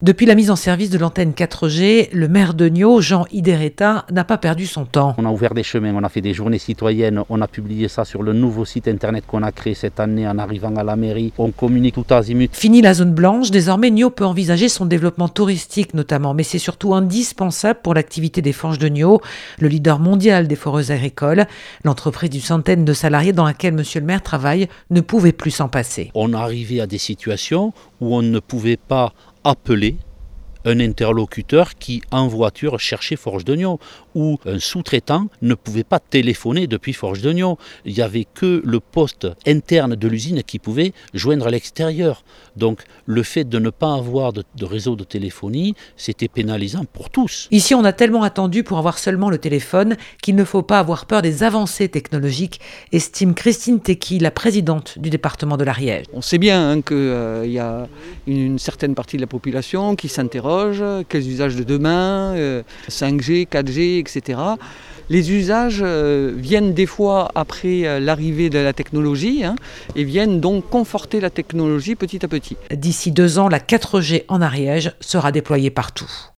Depuis la mise en service de l'antenne 4G, le maire de Niort, Jean Idereta, n'a pas perdu son temps. On a ouvert des chemins, on a fait des journées citoyennes, on a publié ça sur le nouveau site internet qu'on a créé cette année en arrivant à la mairie. On communique tout azimut. Fini la zone blanche, désormais Niort peut envisager son développement touristique notamment, mais c'est surtout indispensable pour l'activité des Forges de Niort, le leader mondial des foreuses agricoles. L'entreprise d'une centaine de salariés dans laquelle monsieur le maire travaille ne pouvait plus s'en passer. On arrivait à des situations où on ne pouvait pas appeler un interlocuteur qui en voiture cherchait Forges de Niort, ou un sous-traitant ne pouvait pas téléphoner depuis Forges de Niort. Il n'y avait que le poste interne de l'usine qui pouvait joindre à l'extérieur. Donc le fait de ne pas avoir de réseau de téléphonie, c'était pénalisant pour tous. Ici, on a tellement attendu pour avoir seulement le téléphone qu'il ne faut pas avoir peur des avancées technologiques, estime Christine Tequi, la présidente du département de l'Ariège. On sait bien qu'il y a une certaine partie de la population qui s'interroge, quels usages de demain, 5G, 4G, etc. Les usages viennent des fois après l'arrivée de la technologie et viennent donc conforter la technologie petit à petit. D'ici 2 ans, la 4G en Ariège sera déployée partout.